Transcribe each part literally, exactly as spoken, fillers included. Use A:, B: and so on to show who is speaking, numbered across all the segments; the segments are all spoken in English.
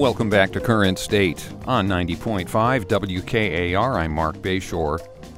A: Welcome back to Current State on ninety point five W K A R. I'm Mark Bayshore.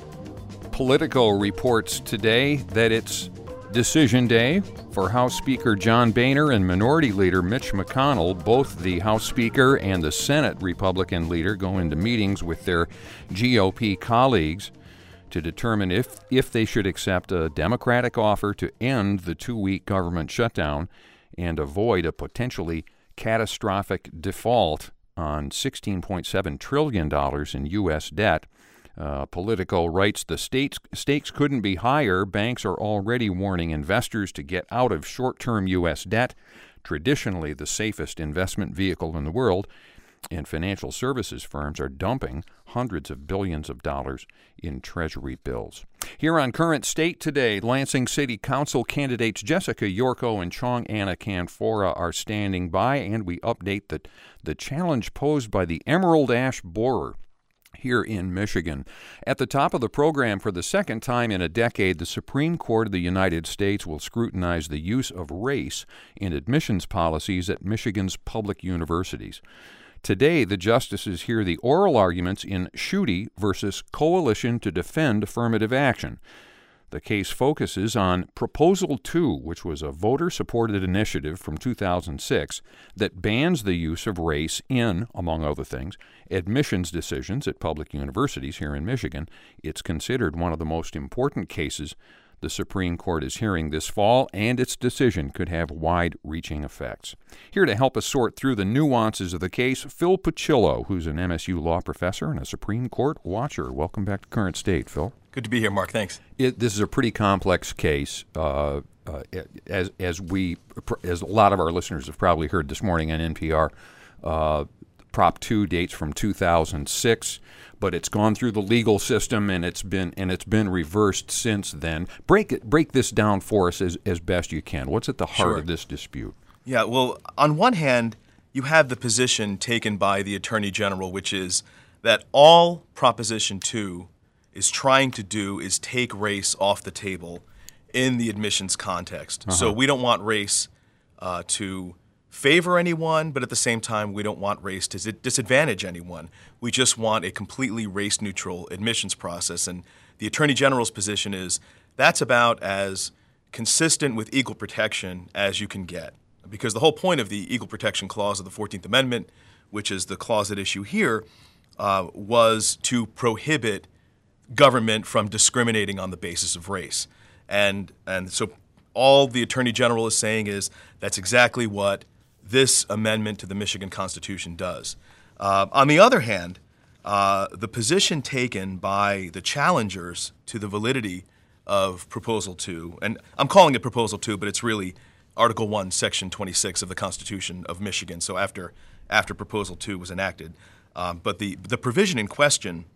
A: Politico reports today that it's decision day for House Speaker John Boehner and Minority Leader Mitch McConnell. Both the House Speaker and the Senate Republican leader go into meetings with their G O P colleagues to determine if, if they should accept a Democratic offer to end the two-week government shutdown and avoid a potentially catastrophic default on sixteen point seven trillion dollars in U S debt. Uh, Politico writes, the states, stakes couldn't be higher. Banks are already warning investors to get out of short-term U S debt, traditionally the safest investment vehicle in the world, and financial services firms are dumping hundreds of billions of dollars in Treasury bills. Here on Current State today, Lansing City Council candidates Jessica Yorko and Chong Anna Canfora are standing by, and we update the, the challenge posed by the emerald ash borer here in Michigan. At the top of the program, for the second time in a decade, the Supreme Court of the United States will scrutinize the use of race in admissions policies at Michigan's public universities. Today, the justices hear the oral arguments in Schuette versus Coalition to Defend Affirmative Action. The case focuses on Proposal two, which was a voter-supported initiative from two thousand six that bans the use of race in, among other things, admissions decisions at public universities here in Michigan. It's considered one of the most important cases the Supreme Court is hearing this fall, and its decision could have wide-reaching effects. Here to help us sort through the nuances of the case, Phil Puccillo, who's an M S U law professor and a Supreme Court watcher. Welcome back to Current State, Phil.
B: Good to be here, Mark. Thanks.
A: It, this is a pretty complex case, uh, uh, as as we as a lot of our listeners have probably heard this morning on N P R. Uh, Prop two dates from two thousand six, but it's gone through the legal system and it's been and it's been reversed since then. Break it, break this down for us as, as best you can. What's at the heart
B: Sure.
A: of this dispute?
B: Yeah, well, on one hand, you have the position taken by the Attorney General, which is that all Proposition two is trying to do is take race off the table in the admissions context.
A: Uh-huh.
B: So we don't want race uh, to favor anyone, but at the same time, we don't want race to disadvantage anyone. We just want a completely race-neutral admissions process. And the Attorney General's position is that's about as consistent with equal protection as you can get. Because the whole point of the Equal Protection Clause of the fourteenth Amendment, which is the clause at issue here, uh, was to prohibit government from discriminating on the basis of race. And, and so all the Attorney General is saying is that's exactly what this amendment to the Michigan Constitution does. Uh, on the other hand, uh, the position taken by the challengers to the validity of Proposal two, and I'm calling it Proposal two, but it's really Article one, Section twenty-six of the Constitution of Michigan, so after after Proposal two was enacted. Um, but the, the provision in question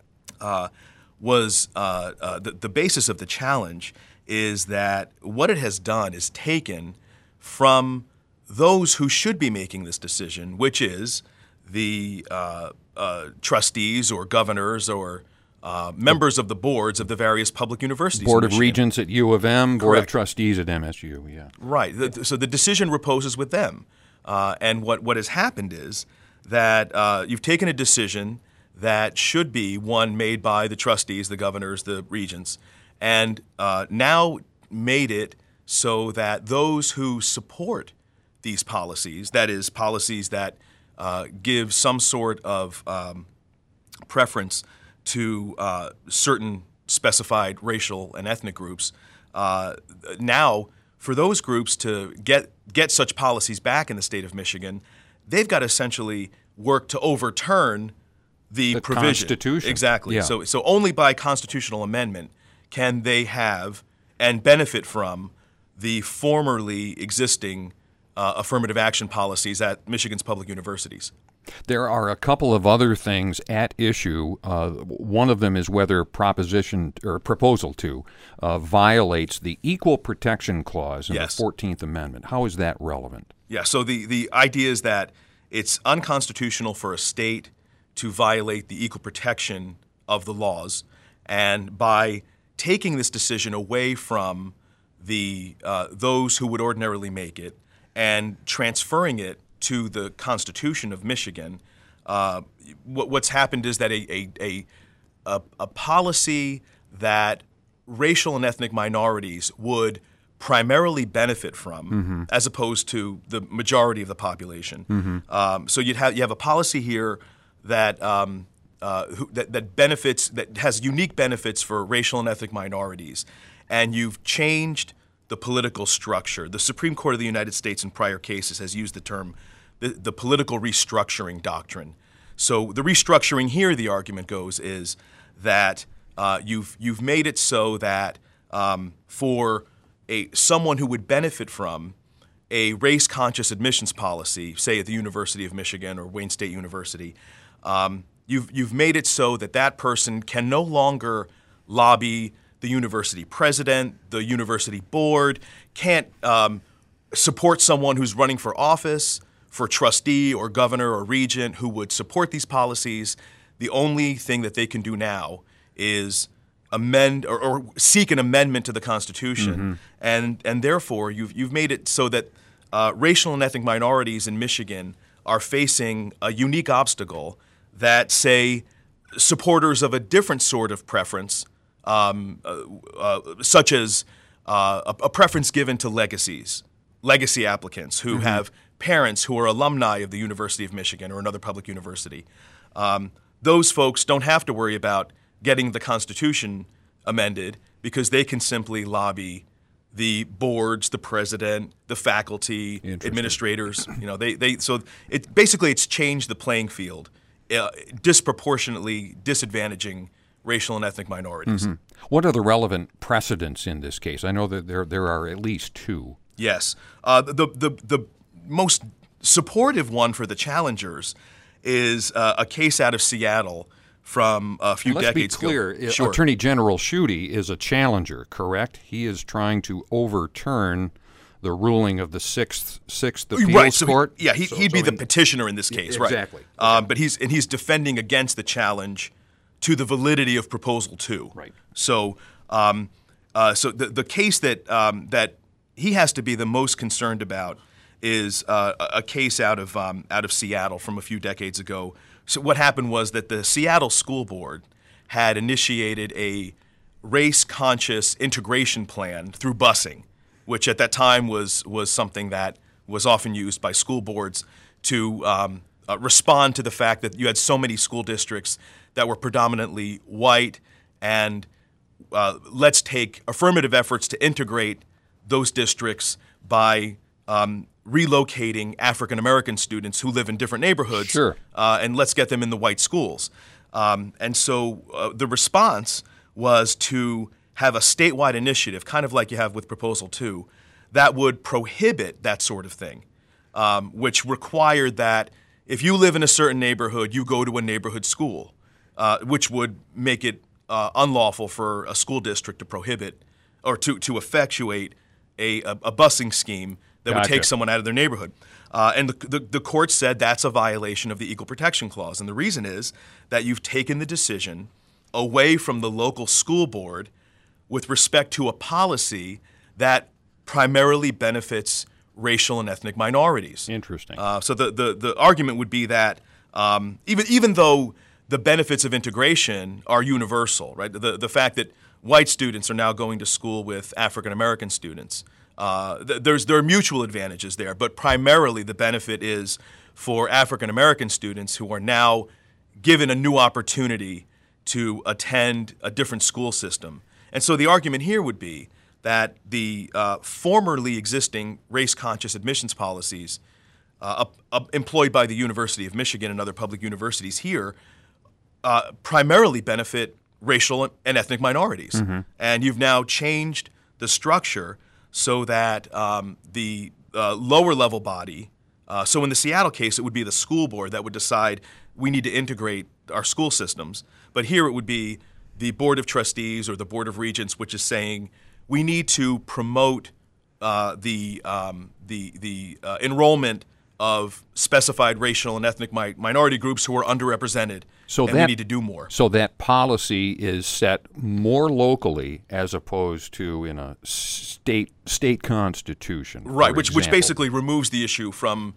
B: uh, was uh, uh, the, the basis of the challenge is that what it has done is taken from those who should be making this decision, which is the uh, uh, trustees or governors or uh, members of the boards of the various public universities.
A: Board of Regents at U of M, Board
B: Correct.
A: of Trustees at M S U, yeah.
B: Right. The, so the decision reposes with them. Uh, and what, what has happened is that uh, you've taken a decision that should be one made by the trustees, the governors, the regents, and uh, now made it so that those who support these policies, that is, policies that uh, give some sort of um, preference to uh, certain specified racial and ethnic groups, uh, now for those groups to get get such policies back in the state of Michigan, they've got to essentially work to overturn the,
A: the
B: provision.
A: Constitution.
B: Exactly.
A: Yeah.
B: So, so only by constitutional amendment can they have and benefit from the formerly existing Uh, affirmative action policies at Michigan's public universities.
A: There are a couple of other things at issue. Uh, one of them is whether Proposition or Proposal two uh, violates the Equal Protection Clause in
B: Yes.
A: the fourteenth Amendment. How is that relevant?
B: Yeah, so the, the idea is that it's unconstitutional for a state to violate the equal protection of the laws, and by taking this decision away from the uh, those who would ordinarily make it and transferring it to the Constitution of Michigan, uh, what, what's happened is that a, a, a, a, a policy that racial and ethnic minorities would primarily benefit from, mm-hmm. as opposed to the majority of the population. Mm-hmm. Um, so you'd have you have a policy here that, um, uh, who, that that benefits that has unique benefits for racial and ethnic minorities, and you've changed the political structure. The Supreme Court of the United States in prior cases has used the term the, the political restructuring doctrine. So the restructuring here, the argument goes, is that uh, you've you've made it so that um, for a someone who would benefit from a race-conscious admissions policy, say at the University of Michigan or Wayne State University, um, you've you've made it so that that person can no longer lobby the university president, the university board, can't um, support someone who's running for office, for trustee or governor or regent who would support these policies. The only thing that they can do now is amend or, or seek an amendment to the Constitution, mm-hmm. and and therefore you've you've made it so that uh, racial and ethnic minorities in Michigan are facing a unique obstacle that, say, supporters of a different sort of preference, um, uh, uh, such as uh, a, a preference given to legacies, legacy applicants who mm-hmm. have parents who are alumni of the University of Michigan or another public university, um, those folks don't have to worry about getting the Constitution amended because they can simply lobby the boards, the president, the faculty, administrators. You know, they, they so it basically it's changed the playing field, uh, disproportionately disadvantaging racial and ethnic minorities.
A: Mm-hmm. What are the relevant precedents in this case? I know that there there are at least two.
B: Yes, uh, the the the most supportive one for the challengers is uh, a case out of Seattle from a few
A: Let's
B: decades
A: ago. Let's be clear.
B: Sure.
A: Attorney General Schuette is a challenger, correct? He is trying to overturn the ruling of the Sixth Sixth Appeals
B: right, so
A: Court.
B: He, yeah, he,
A: so,
B: he'd
A: so
B: be the
A: in,
B: petitioner in this case,
A: exactly.
B: right? Exactly. Um, but he's and he's defending against the challenge to the validity of Proposal Two.
A: Right.
B: So, um, uh, so the the case that um, that he has to be the most concerned about is uh, a case out of um, out of Seattle from a few decades ago. So what happened was that the Seattle School Board had initiated a race-conscious integration plan through busing, which at that time was was something that was often used by school boards to um, uh, respond to the fact that you had so many school districts that were predominantly white, and uh, let's take affirmative efforts to integrate those districts by um, relocating African American students who live in different neighborhoods,
A: sure.
B: uh, and let's get them in the white schools. Um, and so uh, the response was to have a statewide initiative, kind of like you have with Proposal Two, that would prohibit that sort of thing, um, which required that if you live in a certain neighborhood, you go to a neighborhood school, uh, which would make it uh, unlawful for a school district to prohibit or to, to effectuate a, a, a busing scheme that
A: Gotcha.
B: would take someone out of their neighborhood. Uh, and the, the, the court said that's a violation of the Equal Protection Clause. And the reason is that you've taken the decision away from the local school board with respect to a policy that primarily benefits racial and ethnic minorities.
A: Interesting.
B: Uh, so the, the, the argument would be that um, even, even though the benefits of integration are universal, right? The, the fact that white students are now going to school with African American students, Uh, th- there's there are mutual advantages there, but primarily the benefit is for African American students who are now given a new opportunity to attend a different school system. And so the argument here would be that the uh, formerly existing race-conscious admissions policies uh, up, up employed by the University of Michigan and other public universities here uh, primarily benefit racial and ethnic minorities. Mm-hmm. And you've now changed the structure so that um, the uh, lower level body, uh, so in the Seattle case, it would be the school board that would decide we need to integrate our school systems. But here it would be the Board of Trustees or the Board of Regents, which is saying we need to promote uh, the, um, the, the uh, enrollment of specified racial and ethnic mi- minority groups who are underrepresented,
A: so
B: and
A: that,
B: we need to do more.
A: So that policy is set more locally as opposed to in a state state constitution.
B: Right, which
A: example.
B: which basically removes the issue from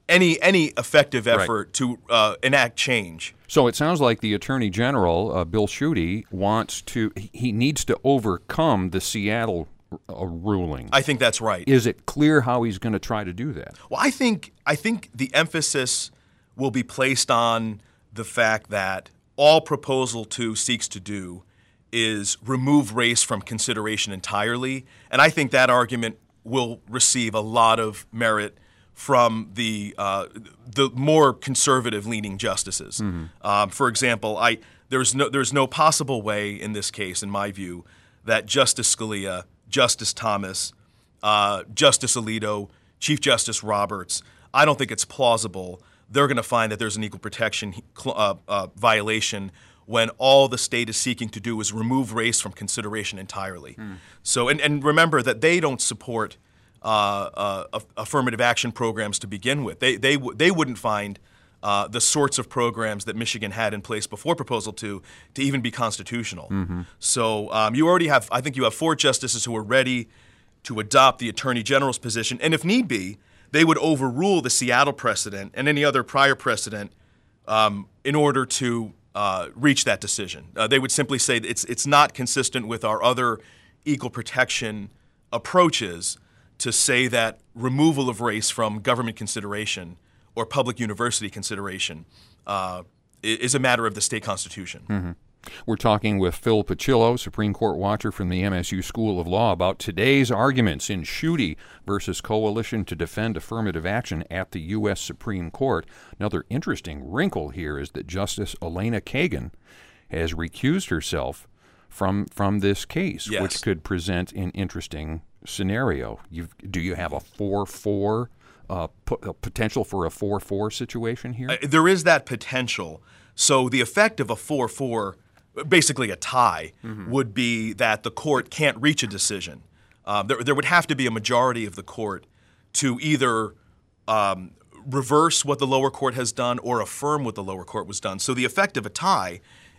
B: any any effective
A: Right.
B: effort to uh, enact change.
A: So it sounds like the Attorney General, uh, Bill Schuette, wants to, he needs to overcome the Seattle uh, ruling.
B: I think that's right.
A: Is it clear how he's going to try to do that?
B: Well, I think I think the emphasis will be placed on the fact that all Proposal two seeks to do is remove race from consideration entirely, and I think that argument will receive a lot of merit from the uh, the more conservative-leaning justices. Mm-hmm. Um, for example, I there's no there's no possible way in this case, in my view, that Justice Scalia, Justice Thomas, uh, Justice Alito, Chief Justice Roberts, I don't think it's plausible they're going to find that there's an equal protection uh, uh, violation when all the state is seeking to do is remove race from consideration entirely. Mm. So, and, and remember that they don't support uh, uh, affirmative action programs to begin with. They they w- they wouldn't find uh, the sorts of programs that Michigan had in place before Proposal two to even be constitutional. Mm-hmm. So um, you already have, I think you have four justices who are ready to adopt the Attorney General's position, and if need be, they would overrule the Seattle precedent and any other prior precedent um, in order to uh, reach that decision. Uh, they would simply say that it's it's not consistent with our other equal protection approaches to say that removal of race from government consideration or public university consideration uh, is a matter of the state constitution.
A: Mm-hmm. We're talking with Phil Pachillo, Supreme Court watcher from the M S U School of Law, about today's arguments in Schuette versus Coalition to Defend Affirmative Action at the U S Supreme Court. Another interesting wrinkle here is that Justice Elena Kagan has recused herself from from this case,
B: yes.
A: which could present an interesting scenario. You've, do you have a four four, uh, p- a potential for a four four situation here?
B: Uh, there is that potential. So the effect of a four four, basically a tie, mm-hmm. would be that the court can't reach a decision. Um, there, there would have to be a majority of the court to either um, reverse what the lower court has done or affirm what the lower court was done. So the effect of a tie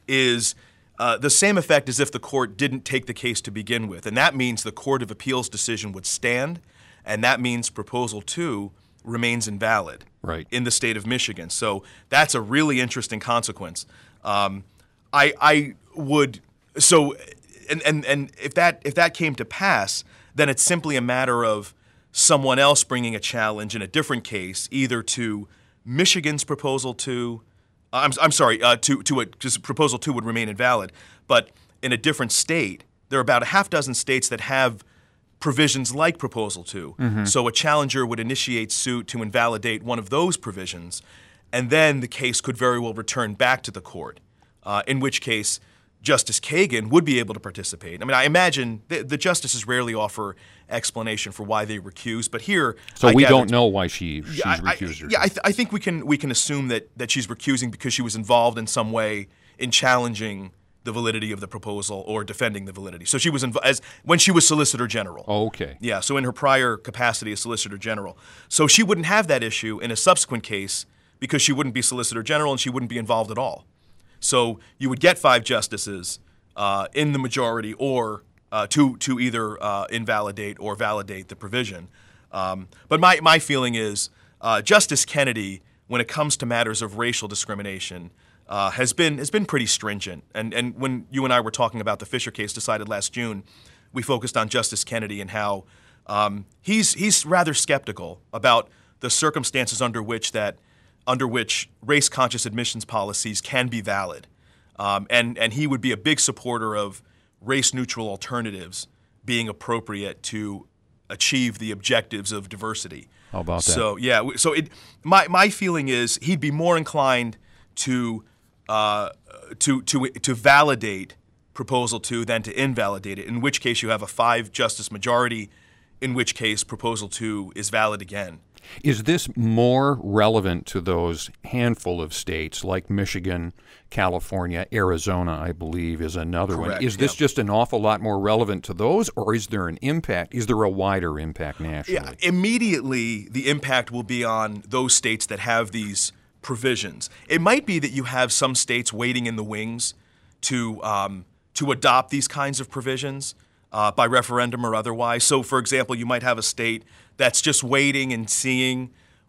B: is uh, the same effect as if the court didn't take the case to begin with. And that means the Court of Appeals decision would stand, and that means Proposal two remains invalid
A: right.
B: in the state of Michigan. So that's a really interesting consequence. Um, I, I would so and, and, and if that if that came to pass, then it's simply a matter of someone else bringing a challenge in a different case, either to Michigan's Proposal two. I'm I'm sorry, uh, to to a just Proposal two would remain invalid, but in a different state. There are about a half dozen states that have provisions like Proposal two. Mm-hmm. So a challenger would initiate suit to invalidate one of those provisions, and then the case could very well return back to the court, uh, in which case Justice Kagan would be able to participate. I mean, I imagine the, the justices rarely offer explanation for why they recuse, but here...
A: So
B: I
A: we
B: gather,
A: don't know why she, she's
B: yeah, I,
A: recused
B: I,
A: herself.
B: Yeah, I, th- I think we can we can assume that, that she's recusing because she was involved in some way in challenging the validity of the proposal or defending the validity. So she was inv- as when she was Solicitor General.
A: Oh, okay.
B: Yeah, so in her prior capacity as Solicitor General. So she wouldn't have that issue in a subsequent case because she wouldn't be Solicitor General and she wouldn't be involved at all. So you would get five justices uh, in the majority or uh, to to either uh, invalidate or validate the provision. Um, but my, my feeling is uh, Justice Kennedy, when it comes to matters of racial discrimination, Uh, has been has been pretty stringent. And and when you and I were talking about the Fisher case decided last June, we focused on Justice Kennedy and how um, he's he's rather skeptical about the circumstances under which that under which race-conscious admissions policies can be valid. Um, and and he would be a big supporter of race-neutral alternatives being appropriate to achieve the objectives of diversity.
A: How about that?
B: So yeah, so it my my feeling is he'd be more inclined to Uh, to to to validate Proposal two than to invalidate it, in which case you have a five-justice majority, in which case Proposal two is valid again.
A: Is this more relevant to those handful of states like Michigan, California, Arizona, I believe, is another
B: Correct,
A: one? Is this
B: yeah.
A: just an awful lot more relevant to those, or is there an impact? Is there a wider impact nationally?
B: Yeah, immediately the impact will be on those states that have these provisions. It might be that you have some states waiting in the wings to um, to adopt these kinds of provisions uh, by referendum or otherwise. So, for example, you might have a state that's just waiting and seeing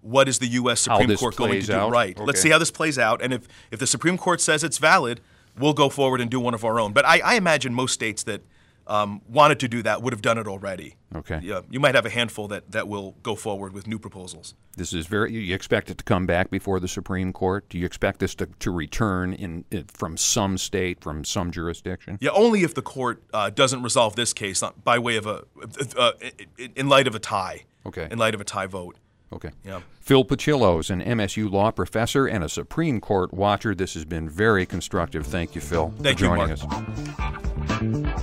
B: what is the U S
A: How
B: Supreme
A: this
B: Court going
A: plays
B: to do?
A: out?
B: Right.
A: Okay.
B: Let's see how this plays out. And if, if the Supreme Court says it's valid, we'll go forward and do one of our own. But I, I imagine most states that um, wanted to do that would have done it already.
A: Okay.
B: Yeah, you might have a handful that, that will go forward with new proposals.
A: This is very. You expect it to come back before the Supreme Court? Do you expect this to, to return in, in from some state, from some jurisdiction?
B: Yeah, only if the court uh, doesn't resolve this case on, by way of a, uh, in, in light of a tie.
A: Okay.
B: In light of a tie vote.
A: Okay.
B: Yeah.
A: Phil Pachillo is an M S U law professor and a Supreme Court watcher. This has been very constructive. Thank you, Phil,
B: Thank
A: for
B: you,
A: joining
B: Mark.
A: us.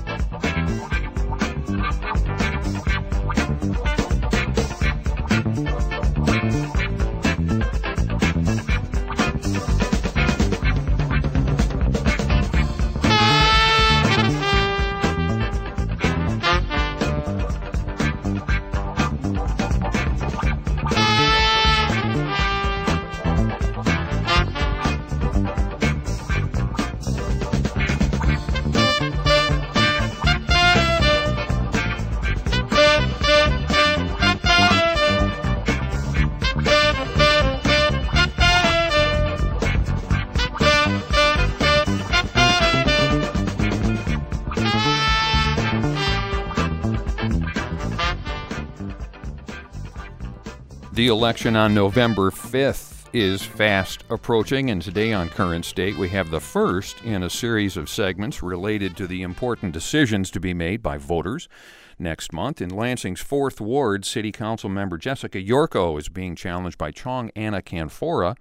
A: The election on November fifth is fast approaching, and today on Current State we have the first in a series of segments related to the important decisions to be made by voters next month. In Lansing's fourth Ward, City Council member Jessica Yorko is being challenged by Chong Anna Canfora.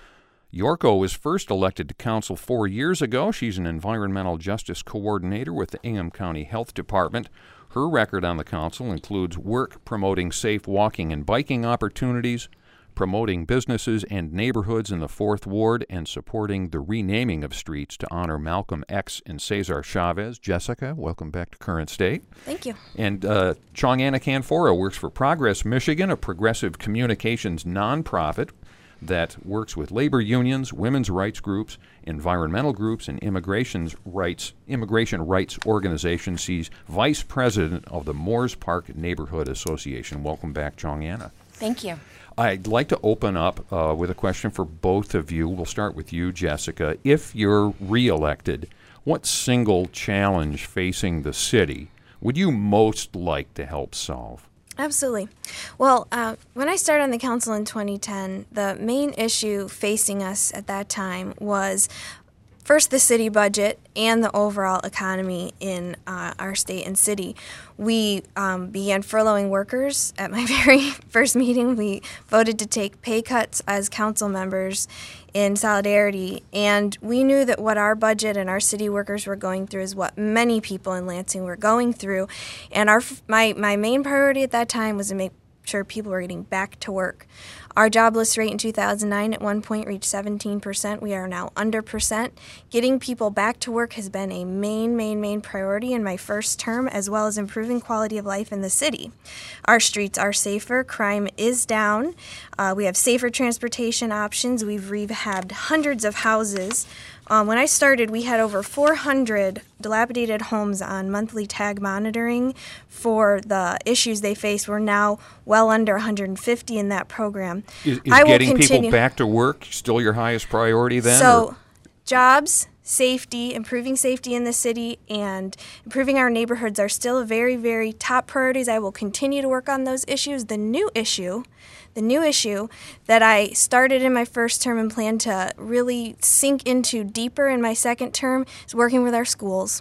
A: Yorko was first elected to council four years ago. She's an environmental justice coordinator with the Ingham County Health Department. Her record on the council includes work promoting safe walking and biking opportunities, promoting businesses and neighborhoods in the fourth Ward, and supporting the renaming of streets to honor Malcolm X and Cesar Chavez. Jessica, welcome back to Current State.
C: Thank you.
A: And uh, Chong Anna Canfora works for Progress Michigan, a progressive communications nonprofit that works with labor unions, women's rights groups, environmental groups, and immigration rights immigration rights organizations. She's vice president of the Moores Park Neighborhood Association. Welcome back, Chong Anna.
C: Thank you.
A: I'd like to open up uh, with a question for both of you. We'll start with you, Jessica. If you're reelected, what single challenge facing the city would you most like to help solve?
C: Absolutely. Well, uh, when I started on the council in twenty ten, the main issue facing us at that time was first the city budget and the overall economy in uh, our state and city. We um, began furloughing workers. At my very first meeting, we voted to take pay cuts as council members in solidarity, and we knew that what our budget and our city workers were going through is what many people in Lansing were going through. And our my, my main priority at that time was to make sure people were getting back to work. Our jobless rate in two thousand nine at one point reached seventeen percent. We are now under percent. Getting people back to work has been a main, main, main priority in my first term, as well as improving quality of life in the city. Our streets are safer. Crime is down. Uh, we have safer transportation options. We've rehabbed hundreds of houses. Um, when I started, we had over four hundred dilapidated homes on monthly tag monitoring for the issues they face. We're now well under one hundred fifty in that program.
A: Is, is
C: I will
A: getting
C: continue.
A: people back to work still your highest priority then?
C: So,
A: or?
C: jobs, safety, improving safety in the city, and improving our neighborhoods are still very, very top priorities. I will continue to work on those issues. The new issue, the new issue that I started in my first term and plan to really sink into deeper in my second term is working with our schools.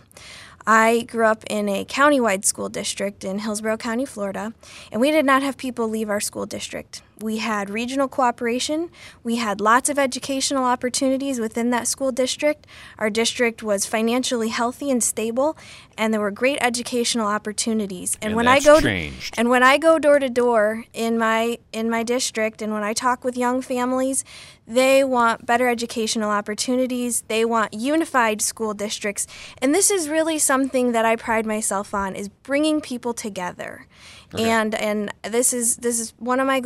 C: I grew up in a countywide school district in Hillsborough County, Florida, and we did not have people leave our school district. We had regional cooperation. We had lots of educational opportunities within that school district. Our district was financially healthy and stable, and there were great educational opportunities.
A: And
C: when
A: that's
C: I go
A: changed.
C: and when I go door to door in my in my district, and when I talk with young families, they want better educational opportunities. They want unified school districts, and this is really something that I pride myself on: is bringing people together.
A: Okay.
C: And and this is this is one of my goals for my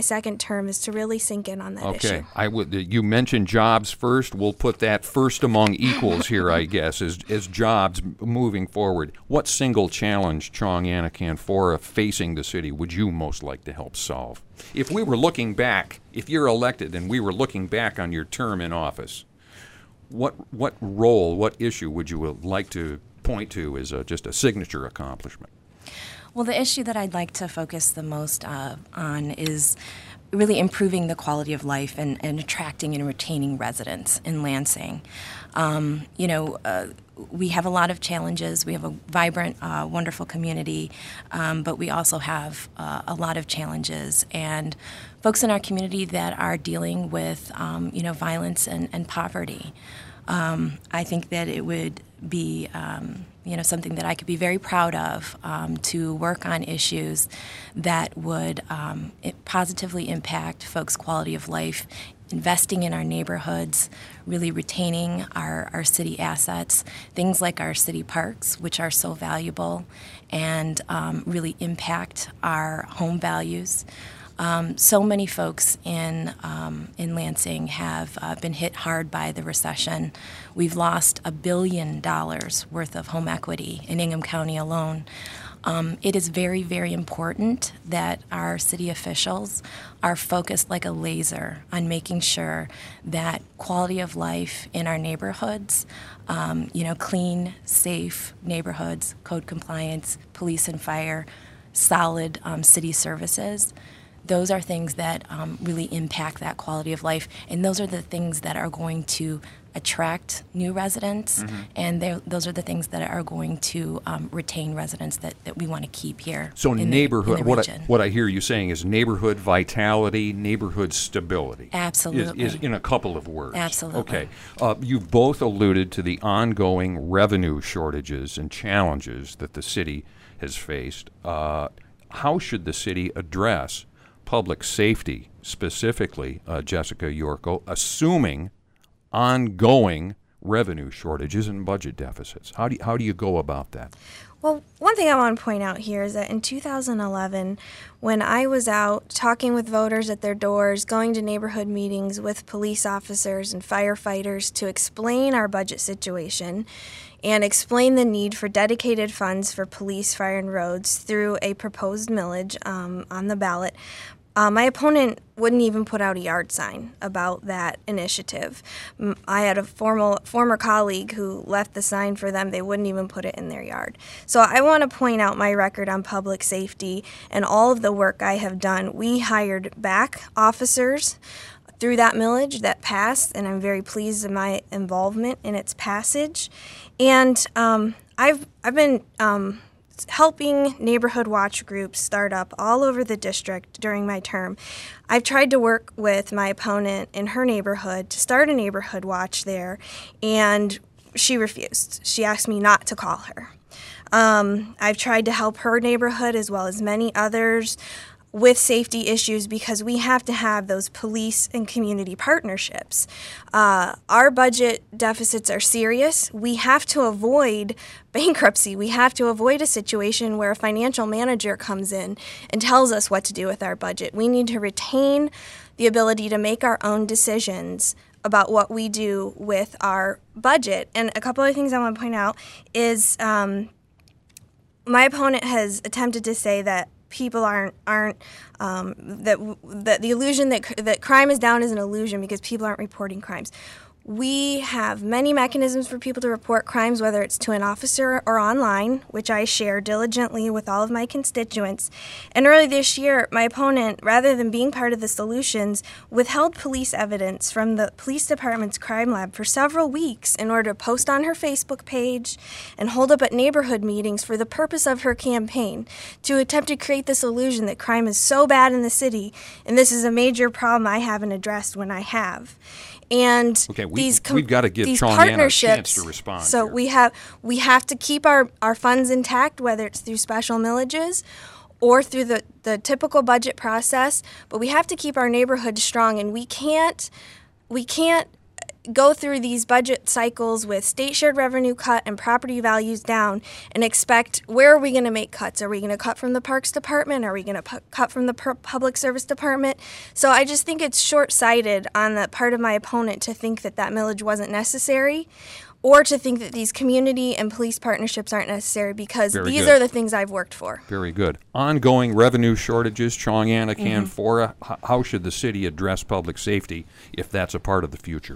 C: my second term is to really sink in on that
A: okay.
C: issue.
A: Okay. I would. You mentioned jobs first. We'll put that first among equals here, I guess, as, as jobs moving forward. What single challenge, Chong-Anna Kanphora, facing the city would you most like to help solve? If we were looking back, if you're elected and we were looking back on your term in office, what what role, what issue would you like to point to as a, just a signature accomplishment?
D: Well, the issue that I'd like to focus the most uh, on is really improving the quality of life and, and attracting and retaining residents in Lansing. Um, you know, uh, we have a lot of challenges. We have a vibrant, uh, wonderful community, um, but we also have uh, a lot of challenges and folks in our community that are dealing with, um, you know, violence and, and poverty. Um, I think that it would be, um, you know, something that I could be very proud of, um, to work on issues that would um, it positively impact folks' quality of life, investing in our neighborhoods, really retaining our, our city assets, things like our city parks, which are so valuable, and um, really impact our home values. Um, so many folks in um, in Lansing have uh, been hit hard by the recession. We've lost a billion dollars worth of home equity in Ingham County alone. Um, it is very, very important that our city officials are focused like a laser on making sure that quality of life in our neighborhoods, um, you know, clean, safe neighborhoods, code compliance, police and fire, solid um, city services. Those are things that um, really impact that quality of life, and those are the things that are going to attract new residents, mm-hmm. and those are the things that are going to um, retain residents that, that we want to keep here.
A: So
D: in
A: neighborhood,
D: the, in the
A: what, I, what I hear you saying is neighborhood vitality, neighborhood stability.
D: Absolutely.
A: Is, is in a couple of words.
D: Absolutely.
A: Okay. Uh, you've both alluded to the ongoing revenue shortages and challenges that the city has faced. Uh, how should the city address public safety, specifically, uh, Jessica Yorko, assuming ongoing revenue shortages and budget deficits? How do you, how do you go about that?
C: Well, one thing I want to point out here is that in two thousand eleven, when I was out talking with voters at their doors, going to neighborhood meetings with police officers and firefighters to explain our budget situation and explain the need for dedicated funds for police, fire, and roads through a proposed millage um, on the ballot, Uh, my opponent wouldn't even put out a yard sign about that initiative. M- I had a formal, former colleague who left the sign for them. They wouldn't even put it in their yard. So I want to point out my record on public safety and all of the work I have done. We hired back officers through that millage that passed, and I'm very pleased with my involvement in its passage. And um, I've I've been um, helping neighborhood watch groups start up all over the district during my term. I've tried to work with my opponent in her neighborhood to start a neighborhood watch there, and she refused. She asked me not to call her. Um, I've tried to help her neighborhood as well as many others with safety issues because we have to have those police and community partnerships. Uh, our budget deficits are serious. We have to avoid bankruptcy. We have to avoid a situation where a financial manager comes in and tells us what to do with our budget. We need to retain the ability to make our own decisions about what we do with our budget. And a couple of things I want to point out is um, my opponent has attempted to say that people aren't aren't um, that that the illusion that that crime is down is an illusion because people aren't reporting crimes. We have many mechanisms for people to report crimes, whether it's to an officer or online, which I share diligently with all of my constituents. And early this year, my opponent, rather than being part of the solutions, withheld police evidence from the police department's crime lab for several weeks in order to post on her Facebook page and hold up at neighborhood meetings for the purpose of her campaign to attempt to create this illusion that crime is so bad in the city, and this is a major problem I haven't addressed when I have. And
A: okay, we,
C: these com-
A: we've got to give
C: these
A: Chong-Anna a chance to respond.
C: So
A: here.
C: we have we have to keep our, our funds intact, whether it's through special millages or through the, the typical budget process. But we have to keep our neighborhoods strong, and we can't we can't go through these budget cycles with state shared revenue cut and property values down and expect, where are we going to make cuts? Are we going to cut from the Parks Department? Are we going to pu- cut from the per- Public Service Department? So I just think it's short-sighted on the part of my opponent to think that that millage wasn't necessary, or to think that these community and police partnerships aren't necessary, because
A: Very
C: these
A: good.
C: are the things I've worked for.
A: Very good. Ongoing revenue shortages, Chong-Anna Kanfora, mm-hmm. h- how should the city address public safety if that's a part of the future?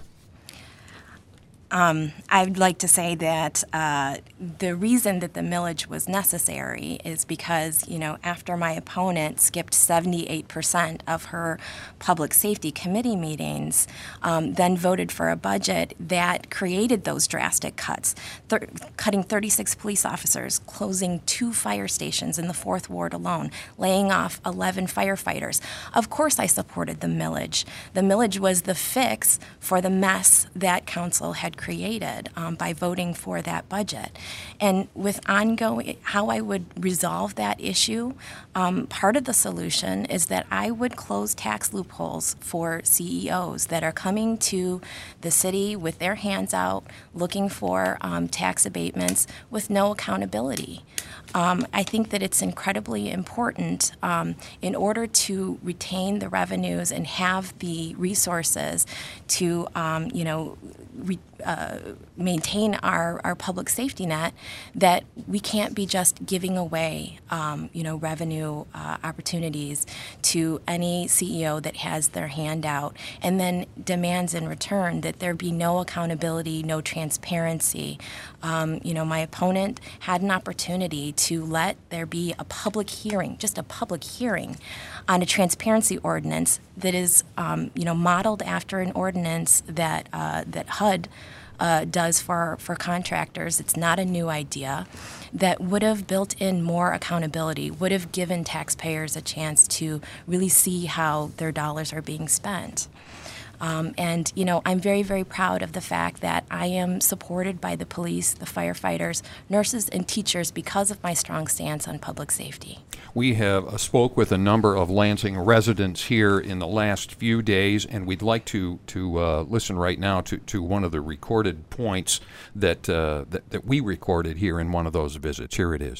D: Um, I'd like to say that uh, the reason that the millage was necessary is because, you know, after my opponent skipped seventy-eight percent of her public safety committee meetings, um, then voted for a budget that created those drastic cuts, thir- cutting thirty-six police officers, closing two fire stations in the fourth ward alone, laying off eleven firefighters. Of course I supported the millage. The millage was the fix for the mess that council had created um, by voting for that budget. And with ongoing, how I would resolve that issue, um, part of the solution is that I would close tax loopholes for C E Os that are coming to the city with their hands out, looking for um, tax abatements with no accountability. Um, I think that it's incredibly important um, in order to retain the revenues and have the resources to, um, you know, re- uh, maintain our, our public safety net, that we can't be just giving away, um, you know, revenue uh, opportunities to any C E O that has their hand out and then demands in return that there be no accountability, no transparency. Um, you know, my opponent had an opportunity to let there be a public hearing, just a public hearing, on a transparency ordinance that is, um, you know, modeled after an ordinance that uh, that H U D uh, does for for contractors. It's not a new idea. That would have built in more accountability, would have given taxpayers a chance to really see how their dollars are being spent. Um, and, you know, I'm very, very proud of the fact that I am supported by the police, the firefighters, nurses, and teachers because of my strong stance on public safety.
A: We have uh, spoke with a number of Lansing residents here in the last few days, and we'd like to to uh, listen right now to, to one of the recorded points that, uh, that that we recorded here in one of those visits. Here it is.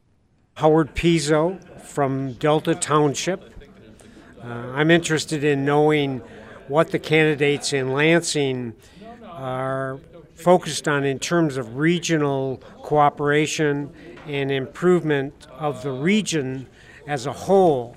E: Howard Pizzo from Delta Township. Uh, I'm interested in knowing what the candidates in Lansing are focused on in terms of regional cooperation and improvement of the region as a whole.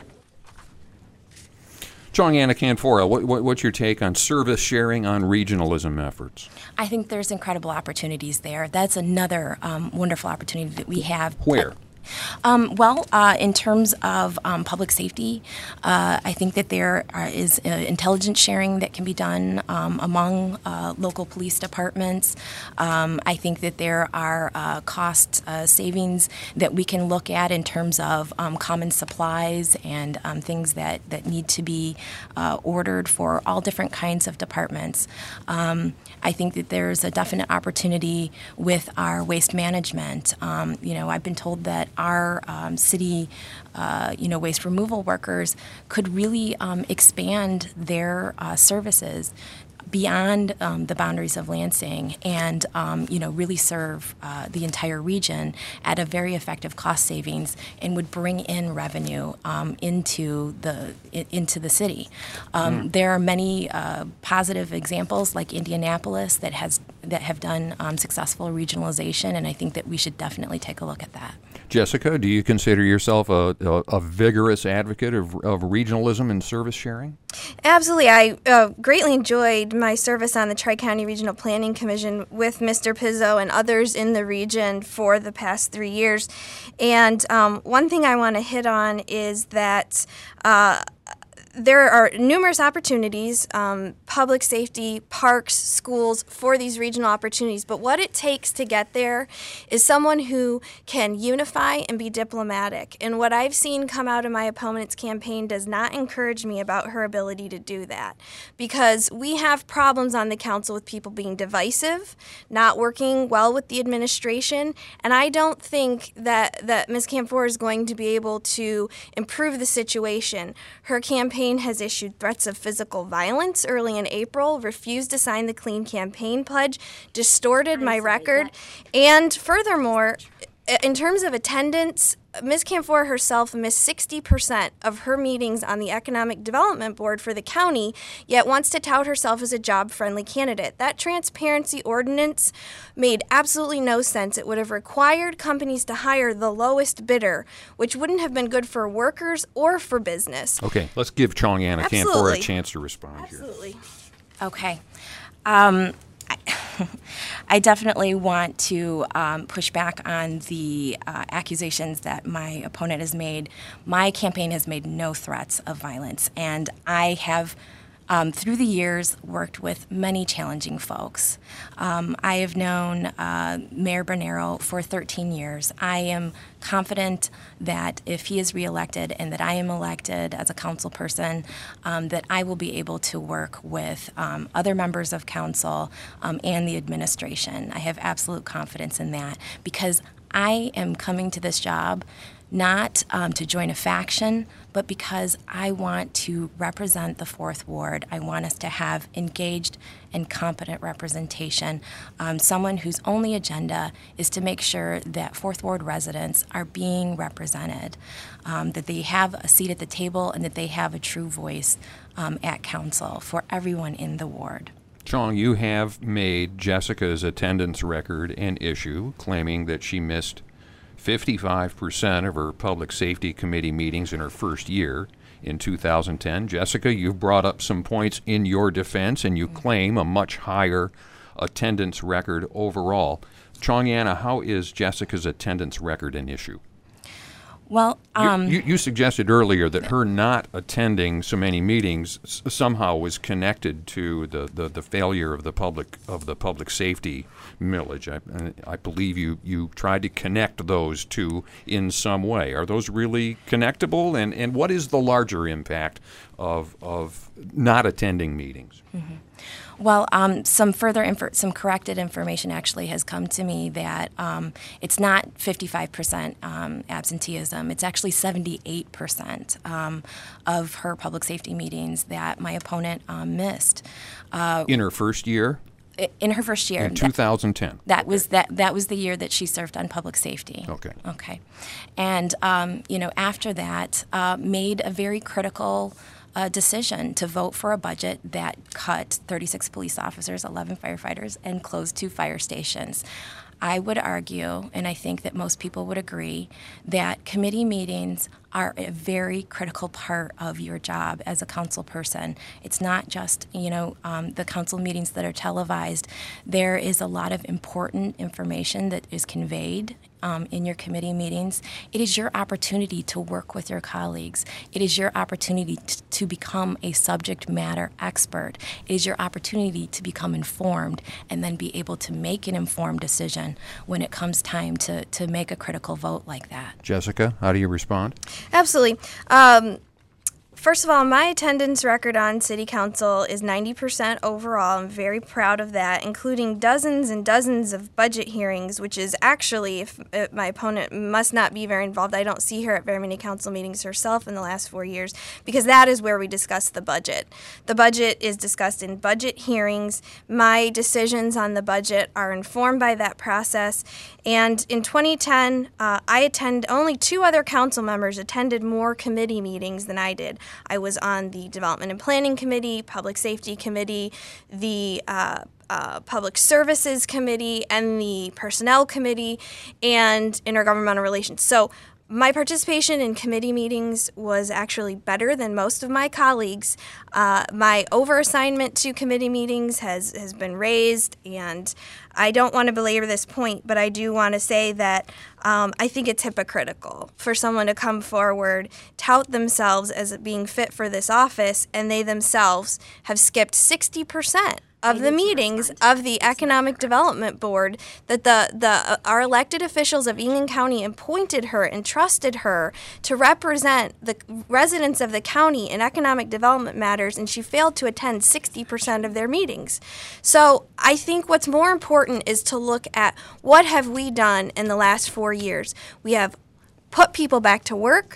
A: Chong-Anna Kanfora, what, what, what's your take on service sharing on regionalism efforts?
D: I think there's incredible opportunities there. That's another um, wonderful opportunity that we have.
A: Where?
D: Um, well, uh, in terms of um, public safety, uh, I think that there are, is uh, intelligence sharing that can be done um, among uh, local police departments. Um, I think that there are uh, cost uh, savings that we can look at in terms of um, common supplies and um, things that, that need to be uh, ordered for all different kinds of departments. Um, I think that there's a definite opportunity with our waste management. Um, you know, I've been told that our um, city, uh, you know, waste removal workers could really um, expand their uh, services beyond um, the boundaries of Lansing and, um, you know, really serve uh, the entire region at a very effective cost savings and would bring in revenue um, into the i- into the city. Um, mm. There are many uh, positive examples like Indianapolis that has that have done um, successful regionalization, and I think that we should definitely take a look at that.
A: Jessica, do you consider yourself a, a, a vigorous advocate of, of regionalism and service sharing?
C: Absolutely. I uh, greatly enjoyed my service on the Tri-County Regional Planning Commission with Mister Pizzo and others in the region for the past three years. And um, one thing I want to hit on is that uh, there are numerous opportunities, um, public safety, parks, schools, for these regional opportunities. But what it takes to get there is someone who can unify and be diplomatic. And what I've seen come out of my opponent's campaign does not encourage me about her ability to do that. Because we have problems on the council with people being divisive, not working well with the administration. And I don't think that, that Miz Kanfora is going to be able to improve the situation. Her campaign campaign has issued threats of physical violence early in April, refused to sign the Clean Campaign Pledge, distorted my record, and furthermore, in terms of attendance, Miz Camphor herself missed sixty percent of her meetings on the Economic Development Board for the county, yet wants to tout herself as a job-friendly candidate. That transparency ordinance made absolutely no sense. It would have required companies to hire the lowest bidder, which wouldn't have been good for workers or for business.
A: Okay, let's give Chong-Anna Camphor a chance to respond
C: Absolutely.
A: here.
D: Okay. Um, I, I definitely want to um, push back on the uh, accusations that my opponent has made. My campaign has made no threats of violence, and I have, um, through the years, worked with many challenging folks. Um, I have known uh, Mayor Bernero for thirteen years. I am confident that if he is reelected and that I am elected as a council person, um, that I will be able to work with um, other members of council um, and the administration. I have absolute confidence in that because I am coming to this job not um, to join a faction, but because I want to represent the Fourth Ward. I want us to have engaged and competent representation, um, someone whose only agenda is to make sure that Fourth Ward residents are being represented, um, that they have a seat at the table, and that they have a true voice um, at council for everyone in the ward.
A: Chong, you have made Jessica's attendance record an issue, claiming that she missed fifty-five percent of her Public Safety Committee meetings in her first year in two thousand ten. Jessica, you've brought up some points in your defense, and you claim a much higher attendance record overall. Chong-Anna, how is Jessica's attendance record an issue?
D: Well, um,
A: you, you, you suggested earlier that her not attending so many meetings s- somehow was connected to the, the, the failure of the public of the public safety millage. I, I believe you, you tried to connect those two in some way. Are those really connectable? And, and what is the larger impact of of not attending meetings?
D: Mm-hmm. Well, um, some further, inf- some corrected information actually has come to me that um, it's not fifty-five percent um, absenteeism. It's actually seventy-eight percent um, of her public safety meetings that my opponent um, missed. Uh,
A: in her first year?
D: In her first year.
A: In two thousand ten.
D: That, that was that. That was the year that she served on public safety.
A: Okay.
D: Okay. And um, you know, after that, uh, made a very critical Uh, decision to vote for a budget that cut thirty-six police officers, eleven firefighters, and closed two fire stations. I would argue, and I think that most people would agree, that committee meetings are a very critical part of your job as a council person. It's not just, you know, um, the council meetings that are televised. There is a lot of important information that is conveyed um, in your committee meetings. It is your opportunity to work with your colleagues. It is your opportunity t- to become a subject matter expert. It is your opportunity to become informed and then be able to make an informed decision when it comes time to, to make a critical vote like that.
A: Jessica, how do you respond?
C: Absolutely. Um, first of all, my attendance record on City Council is ninety percent overall. I'm very proud of that, including dozens and dozens of budget hearings, which is actually, if, if my opponent must not be very involved, I don't see her at very many council meetings herself in the last four years, because that is where we discuss the budget. The budget is discussed in budget hearings. My decisions on the budget are informed by that process. And in twenty ten, uh, I attend, only two other council members attended more committee meetings than I did. I was on the Development and Planning Committee, Public Safety Committee, the uh, uh, Public Services Committee, and the Personnel Committee, and Intergovernmental Relations. So my participation in committee meetings was actually better than most of my colleagues. Uh, my overassignment to committee meetings has, has been raised, and I don't want to belabor this point, but I do want to say that um, I think it's hypocritical for someone to come forward, tout themselves as being fit for this office, and they themselves have skipped sixty percent of the meetings of the Economic Development Board that the, the uh, our elected officials of Egan County appointed her and trusted her to represent the residents of the county in economic development matters, and she failed to attend sixty percent of their meetings. So I think what's more important is to look at what have we done in the last four years. We have put people back to work.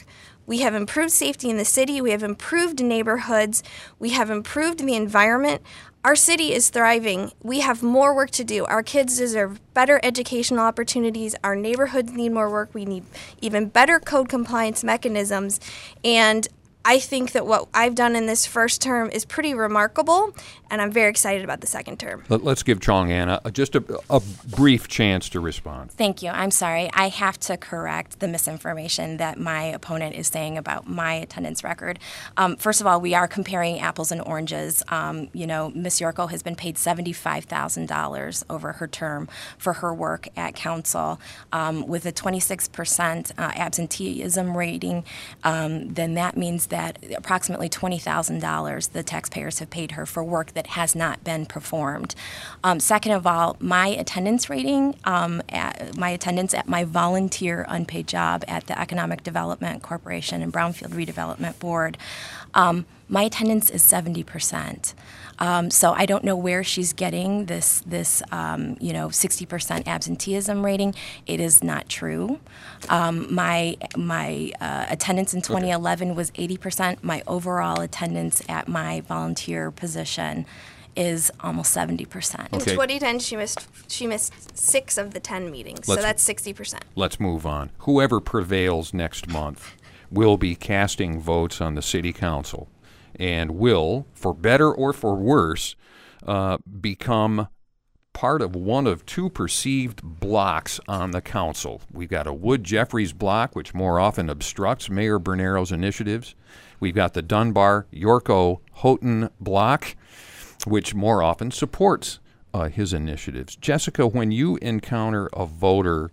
C: We have improved safety in the city. We have improved neighborhoods. We have improved the environment. Our city is thriving. We have more work to do. Our kids deserve better educational opportunities. Our neighborhoods need more work. We need even better code compliance mechanisms. And I think that what I've done in this first term is pretty remarkable, and I'm very excited about the second term.
A: Let's give Chong-Anna just a, a brief chance to respond.
D: Thank you. I'm sorry. I have to correct the misinformation that my opponent is saying about my attendance record. Um, first of all, we are comparing apples and oranges. Um, you know, Miz Yorko has been paid seventy-five thousand dollars over her term for her work at council. Um, with a twenty-six percent uh, absenteeism rating, um, then that means that approximately twenty thousand dollars the taxpayers have paid her for work that has not been performed. Um, second of all, my attendance rating, um, at, my attendance at my volunteer unpaid job at the Economic Development Corporation and Brownfield Redevelopment Board, um, my attendance is seventy percent. Um, so I don't know where she's getting this, this um, you know, sixty percent absenteeism rating. It is not true. Um, my my uh, attendance in twenty eleven okay. was eighty percent. My overall attendance at my volunteer position is almost seventy percent.
C: Okay. In twenty ten, she missed she missed six of the ten meetings, let's, so that's sixty percent.
A: Let's move on. Whoever prevails next month will be casting votes on the city council, and will, for better or for worse, uh, become part of one of two perceived blocks on the council. We've got a Wood-Jeffries block, which more often obstructs Mayor Bernero's initiatives. We've got the Dunbar-Yorko-Houghton block, which more often supports uh, his initiatives. Jessica, when you encounter a voter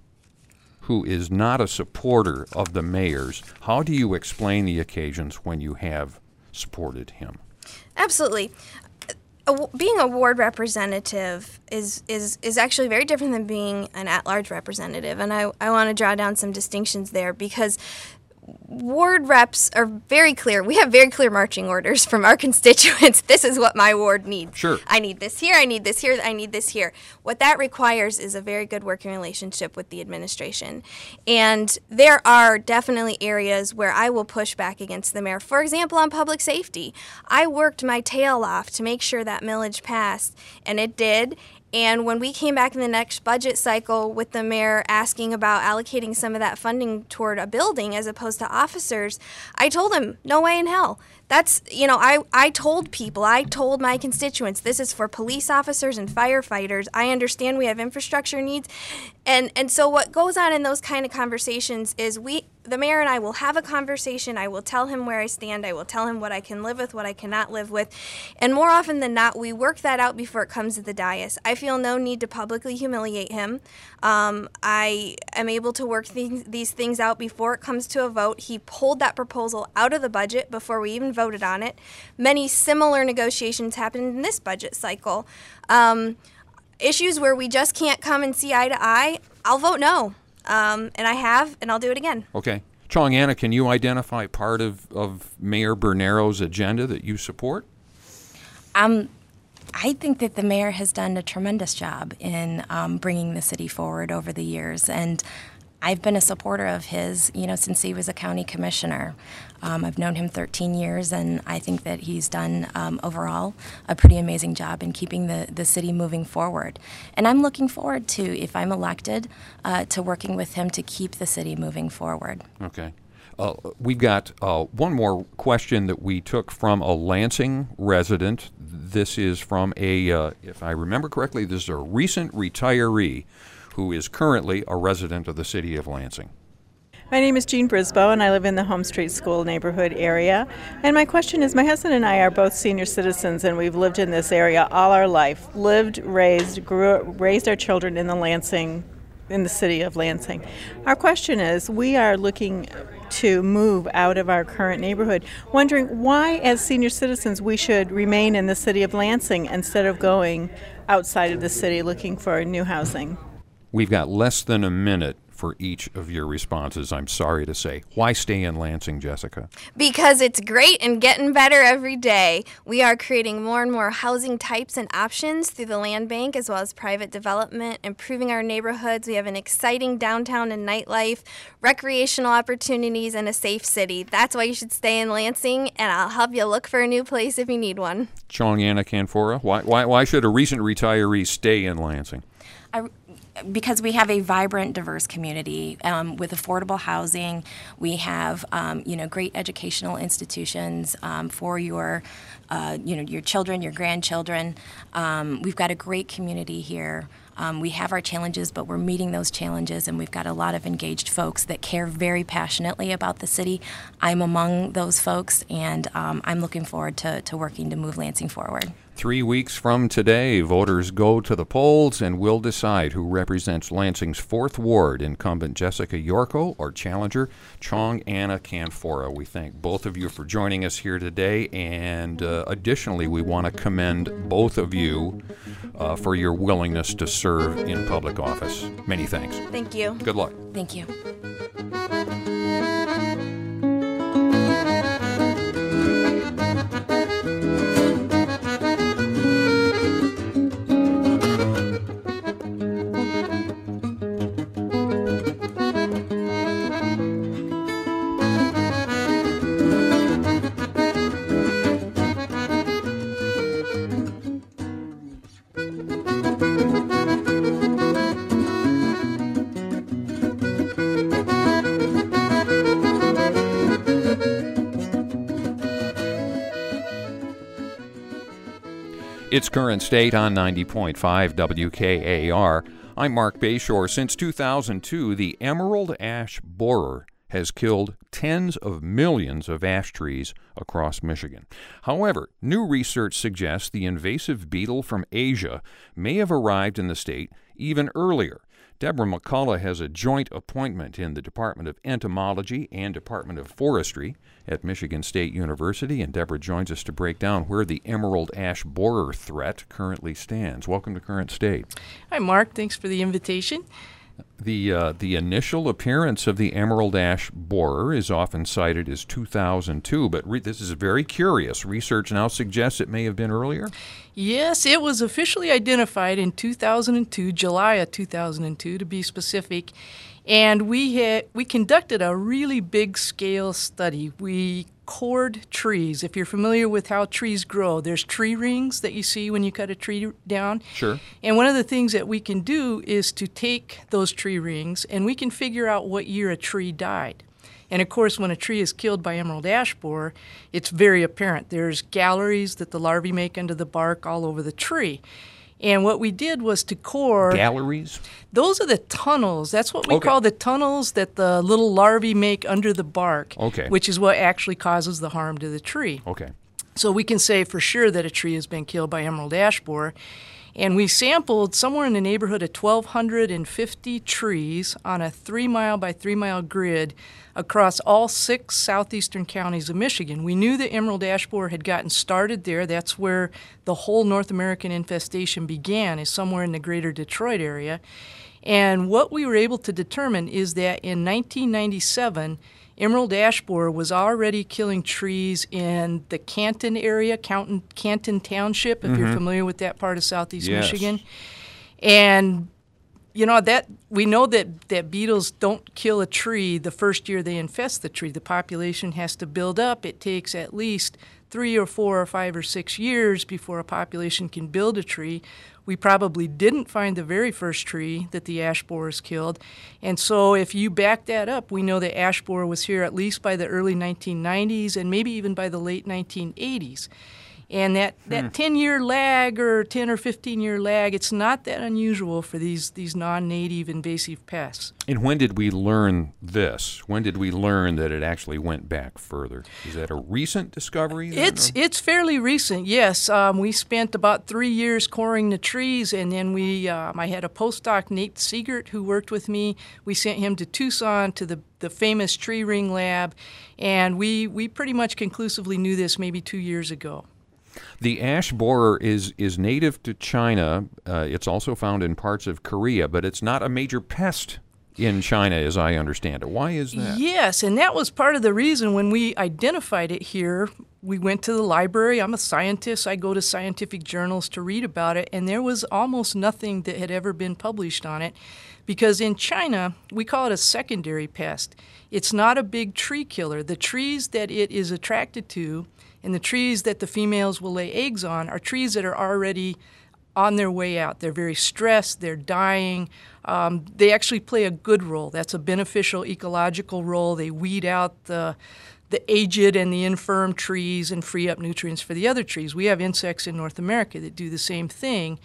A: who is not a supporter of the mayor's, how do you explain the occasions when you have supported him?
C: Absolutely. A, being a ward representative is, is, is actually very different than being an at-large representative, and I, I want to draw down some distinctions there, because ward reps are very clear. We have very clear marching orders from our constituents. This is what my ward needs.
A: Sure.
C: I need this here, I need this here, I need this here. What that requires is a very good working relationship with the administration. And there are definitely areas where I will push back against the mayor. For example, on public safety. I worked my tail off to make sure that millage passed, and it did. And when we came back in the next budget cycle with the mayor asking about allocating some of that funding toward a building as opposed to officers, I told him, no way in hell. That's, you know, I, I told people, I told my constituents, this is for police officers and firefighters. I understand we have infrastructure needs. And and so what goes on in those kind of conversations is we, the mayor and I will have a conversation. I will tell him where I stand. I will tell him what I can live with, what I cannot live with. And more often than not, we work that out before it comes to the dais. I feel no need to publicly humiliate him. Um, I am able to work these, these things out before it comes to a vote. He pulled that proposal out of the budget before we even voted on it. Many similar negotiations happened in this budget cycle. Um, issues where we just can't come and see eye to eye, I'll vote no. Um, and I have, and I'll do it again.
A: Okay. Chong-Anna, can you identify part of, of Mayor Bernero's agenda that you support?
D: Um, I think that the mayor has done a tremendous job in um, bringing the city forward over the years, and I've been a supporter of his, you know, since he was a county commissioner. Um, I've known him thirteen years, and I think that he's done um, overall a pretty amazing job in keeping the, the city moving forward. And I'm looking forward to, if I'm elected, uh, to working with him to keep the city moving forward.
A: Okay. Uh, we've got uh, one more question that we took from a Lansing resident. This is from a, uh, if I remember correctly, this is a recent retiree who is currently a resident of the city of Lansing.
F: My name is Jean Brisboe, and I live in the Home Street School neighborhood area. And my question is, my husband and I are both senior citizens, and we've lived in this area all our life. Lived, raised, grew, raised our children in the Lansing, in the city of Lansing. Our question is, we are looking to move out of our current neighborhood, wondering why, as senior citizens, we should remain in the city of Lansing instead of going outside of the city looking for new housing.
A: We've got less than a minute for each of your responses, I'm sorry to say. Why stay in Lansing, Jessica?
C: Because it's great and getting better every day. We are creating more and more housing types and options through the land bank as well as private development, improving our neighborhoods. We have an exciting downtown and nightlife, recreational opportunities, and a safe city. That's why you should stay in Lansing, and I'll help you look for a new place if you need one.
A: Chong-Anna Kanfora, why, why, why should a recent retiree stay in Lansing?
D: I, because we have a vibrant, diverse community um, with affordable housing. We have, um, you know, great educational institutions um, for your, uh, you know, your children, your grandchildren. Um, we've got a great community here. Um, we have our challenges, but we're meeting those challenges, and we've got a lot of engaged folks that care very passionately about the city. I'm among those folks, and um, I'm looking forward to, to working to move Lansing forward.
A: Three weeks from today, voters go to the polls and will decide who represents Lansing's fourth Ward, incumbent Jessica Yorko or challenger Chong-Anna Kanfora. We thank both of you for joining us here today, and uh, additionally, we want to commend both of you uh, for your willingness to serve in public office. Many thanks.
C: Thank you.
A: Good luck.
D: Thank you.
A: It's Current State on ninety point five W K A R. I'm Mark Bayshore. Since two thousand two, the emerald ash borer has killed tens of millions of ash trees across Michigan. However, new research suggests the invasive beetle from Asia may have arrived in the state even earlier. Deborah McCullough has a joint appointment in the Department of Entomology and Department of Forestry at Michigan State University, and Deborah joins us to break down where the emerald ash borer threat currently stands. Welcome to Current State.
G: Hi, Mark. Thanks for the invitation.
A: The uh, the initial appearance of the emerald ash borer is often cited as two thousand two, but re- this is very curious. Research now suggests it may have been earlier?
G: Yes, it was officially identified in two thousand two, July of two thousand two to be specific, and we had we conducted a really big-scale study. We cored trees. If you're familiar with how trees grow, there's tree rings that you see when you cut a tree down.
A: Sure.
G: And one of the things that we can do is to take those tree rings and we can figure out what year a tree died. And of course, when a tree is killed by emerald ash borer, it's very apparent. There's galleries that the larvae make under the bark all over the tree. And what we did was to core...
A: Galleries?
G: Those are the tunnels. That's what we
A: okay.
G: call the tunnels that the little larvae make under the bark,
A: okay.
G: which is what actually causes the harm to the tree.
A: Okay.
G: So we can say for sure that a tree has been killed by emerald ash borer. And we sampled somewhere in the neighborhood of twelve fifty trees on a three-mile by three-mile grid across all six southeastern counties of Michigan. We knew that emerald ash borer had gotten started there. That's where the whole North American infestation began, is somewhere in the greater Detroit area. And what we were able to determine is that in nineteen ninety-seven, emerald ash borer was already killing trees in the Canton area, Canton, Canton Township, if mm-hmm. you're familiar with that part of southeast
A: yes.
G: Michigan. And, you know, that we know that, that beetles don't kill a tree the first year they infest the tree. The population has to build up. It takes at least three or four or five or six years before a population can build a tree. We probably didn't find the very first tree that the ash borers killed. And so if you back that up, we know that ash borer was here at least by the early nineteen nineties and maybe even by the late nineteen eighties. And that, that ten-year lag or ten or fifteen-year lag, it's not that unusual for these, these non-native invasive pests.
A: And when did we learn this? When did we learn that it actually went back further? Is that a recent discovery? Then,
G: it's
A: or?
G: it's fairly recent, yes. Um, we spent about three years coring the trees, and then we um, I had a postdoc, Nate Siegert, who worked with me. We sent him to Tucson to the the famous tree ring lab, and we, we pretty much conclusively knew this maybe two years ago.
A: The ash borer is, is native to China. Uh, it's also found in parts of Korea, but it's not a major pest in China, as I understand it. Why is that?
G: Yes, and that was part of the reason when we identified it here. We went to the library. I'm a scientist. I go to scientific journals to read about it, and there was almost nothing that had ever been published on it because in China, we call it a secondary pest. It's not a big tree killer. The trees that it is attracted to and the trees that the females will lay eggs on are trees that are already on their way out. They're very stressed. They're dying. Um, they actually play a good role. That's a beneficial ecological role. They weed out the the aged and the infirm trees and free up nutrients for the other trees. We have insects in North America that do the same thing.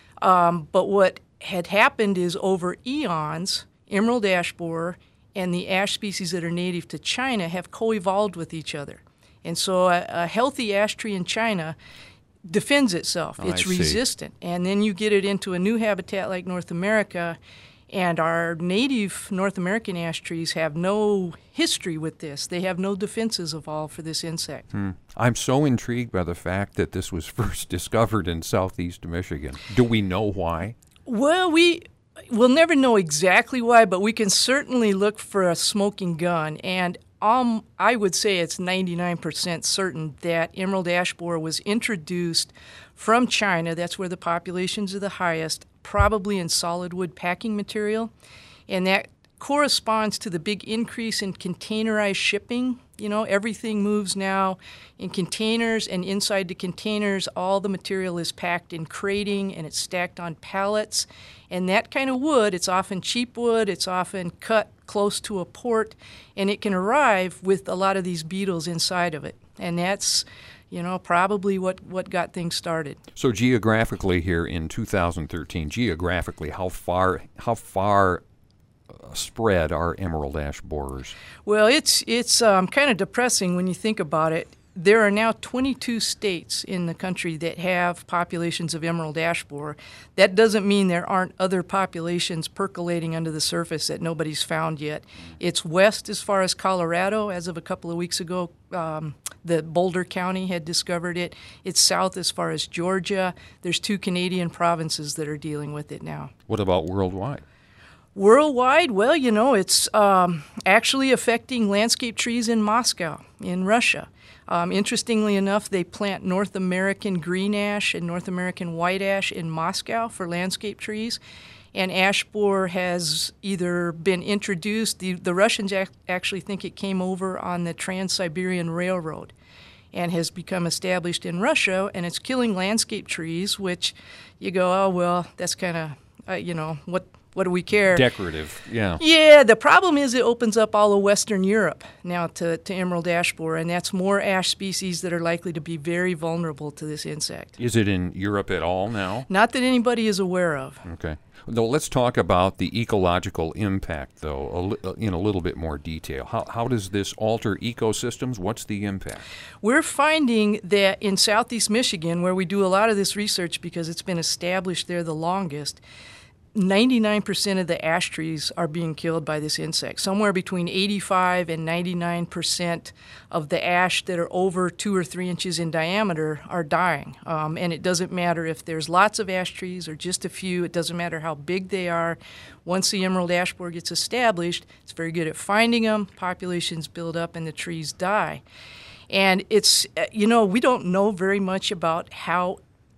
G: Um, but what had happened is over eons, emerald ash borer and the ash species that are native to China have co-evolved with each other. And so a, a healthy ash tree in China defends itself.
A: Oh,
G: it's
A: I see.
G: resistant. And then you get it into a new habitat like North America, and our native North American ash trees have no history with this. They have no defenses evolved for this insect.
A: Hmm. I'm so intrigued by the fact that this was first discovered in southeast Michigan. Do we know why?
G: Well, we we'll never know exactly why, but we can certainly look for a smoking gun. And um, I would say it's ninety-nine percent certain that emerald ash borer was introduced from China. That's where the populations are the highest, probably in solid wood packing material. And that corresponds to the big increase in containerized shipping. You know, everything moves now in containers, and inside the containers, all the material is packed in crating and it's stacked on pallets. And that kind of wood, it's often cheap wood, it's often cut close to a port, and it can arrive with a lot of these beetles inside of it. And that's, you know, probably what, what got things started.
A: So geographically here in two thousand thirteen, geographically, how far how far uh, spread are emerald ash borers?
G: Well, it's it's um, kind of depressing when you think about it. There are now twenty-two states in the country that have populations of emerald ash borer. That doesn't mean there aren't other populations percolating under the surface that nobody's found yet. It's west as far as Colorado. As of a couple of weeks ago, um, the Boulder County had discovered it. It's south as far as Georgia. There's two Canadian provinces that are dealing with it now.
A: What about worldwide?
G: Worldwide, well, you know, it's um, actually affecting landscape trees in Moscow, in Russia. Um, interestingly enough, they plant North American green ash and North American white ash in Moscow for landscape trees. And ash borer has either been introduced, the, the Russians ac- actually think it came over on the Trans-Siberian Railroad and has become established in Russia, and it's killing landscape trees, which you go, oh, well, that's kind of, uh, you know, what... What do we care?
A: Decorative, yeah.
G: Yeah, the problem is it opens up all of Western Europe now to, to emerald ash borer, and that's more ash species that are likely to be very vulnerable to this insect.
A: Is it in Europe at all now?
G: Not that anybody is aware of.
A: Okay. Though let's talk about the ecological impact, though, a li- in a little bit more detail. How, how does this alter ecosystems? What's the impact?
G: We're finding that in southeast Michigan, where we do a lot of this research because it's been established there the longest, ninety-nine percent of the ash trees are being killed by this insect. Somewhere between eighty-five and ninety-nine percent of the ash that are over two or three inches in diameter are dying. Um, and it doesn't matter if there's lots of ash trees or just a few. It doesn't matter how big they are. Once the emerald ash borer gets established, it's very good at finding them. Populations build up and the trees die. And it's, you know, we don't know very much about how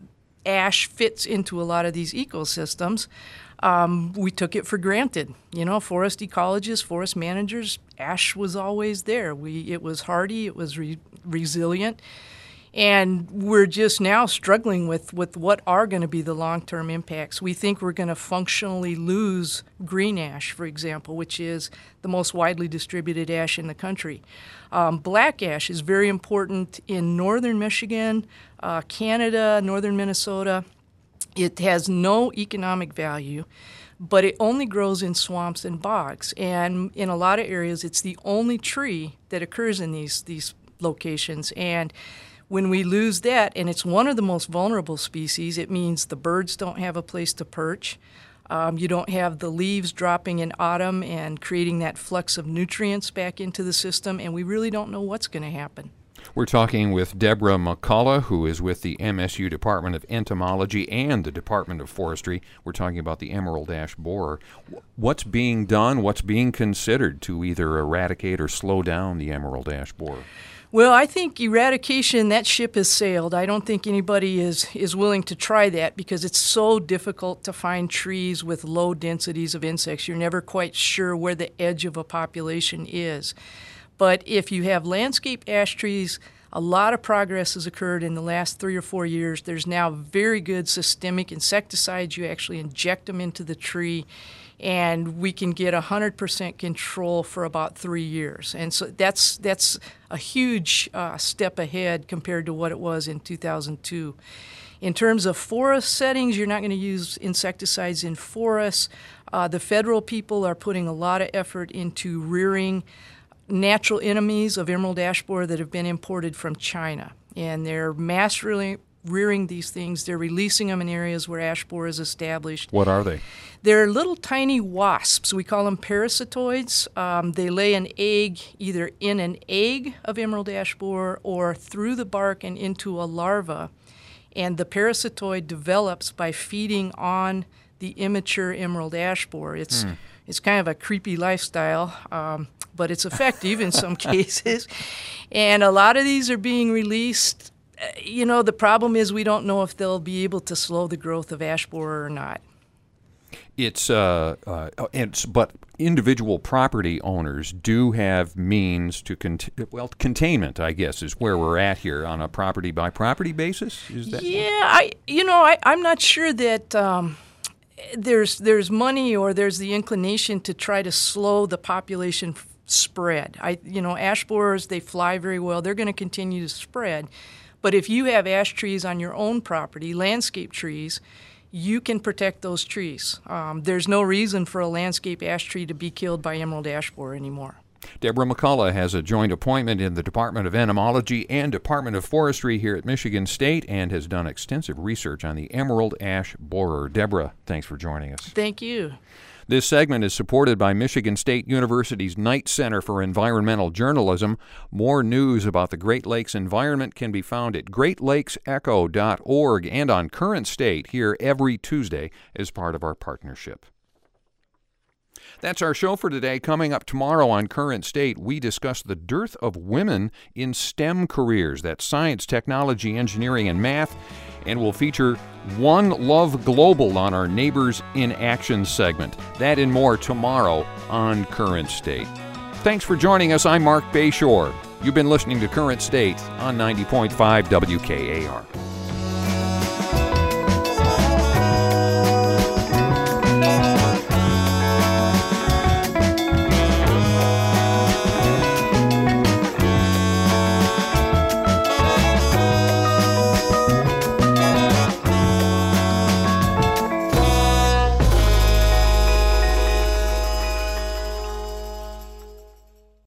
G: ash fits into a lot of these ecosystems. Um, we took it for granted. You know, forest ecologists, forest managers, ash was always there. We, it was hardy, it was re- resilient, and we're just now struggling with, with what are going to be the long-term impacts. We think we're going to functionally lose green ash, for example, which is the most widely distributed ash in the country. Um, black ash is very important in northern Michigan, uh, Canada, northern Minnesota. It has no economic value, but it only grows in swamps and bogs. And in a lot of areas, it's the only tree that occurs in these, these locations. And when we lose that, and it's one of the most vulnerable species, it means the birds don't have a place to perch. Um, you don't have the leaves dropping in autumn and creating that flux of nutrients back into the system, and we really don't know what's going to happen.
A: We're talking with Deborah McCullough, who is with the M S U Department of Entomology and the Department of Forestry. We're talking about the emerald ash borer. What's being done, what's being considered to either eradicate or slow down the emerald ash borer?
G: Well, I think eradication, that ship has sailed. I don't think anybody is, is willing to try that because it's so difficult to find trees with low densities of insects. You're never quite sure where the edge of a population is. But if you have landscape ash trees, a lot of progress has occurred in the last three or four years. There's now very good systemic insecticides. You actually inject them into the tree, and we can get one hundred percent control for about three years. And so that's that's a huge uh, step ahead compared to what it was in two thousand two. In terms of forest settings, you're not going to use insecticides in forests. Uh, the federal people are putting a lot of effort into rearing natural enemies of emerald ash borer that have been imported from China. And they're mass rearing, rearing these things. They're releasing them in areas where ash borer is established.
A: What are they?
G: They're little tiny wasps. We call them parasitoids. Um, they lay an egg either in an egg of emerald ash borer or through the bark and into a larva. And the parasitoid develops by feeding on the immature emerald ash borer. It's, hmm. it's kind of a creepy lifestyle. Um, but it's effective in some cases. And a lot of these are being released. Uh, you know, the problem is we don't know if they'll be able to slow the growth of ash borer or not.
A: It's, uh, uh, it's, but individual property owners do have means to, cont- well, containment, I guess, is where we're at here on a property-by-property basis? Is that
G: yeah, I, you know, I, I'm not sure that... Um, There's there's money or there's the inclination to try to slow the population f- spread. I you know ash borers, they fly very well. They're going to continue to spread, but if you have ash trees on your own property, landscape trees, you can protect those trees. Um, there's no reason for a landscape ash tree to be killed by emerald ash borer anymore.
A: Deborah McCullough has a joint appointment in the Department of Entomology and Department of Forestry here at Michigan State and has done extensive research on the emerald ash borer. Deborah, thanks for joining us.
G: Thank you.
A: This segment is supported by Michigan State University's Knight Center for Environmental Journalism. More news about the Great Lakes environment can be found at great lakes echo dot org and on Current State here every Tuesday as part of our partnership. That's our show for today. Coming up tomorrow on Current State, we discuss the dearth of women in STEM careers. That's science, technology, engineering, and math. And we'll feature One Love Global on our Neighbors in Action segment. That and more tomorrow on Current State. Thanks for joining us. I'm Mark Bayshore. You've been listening to Current State on ninety point five W K A R.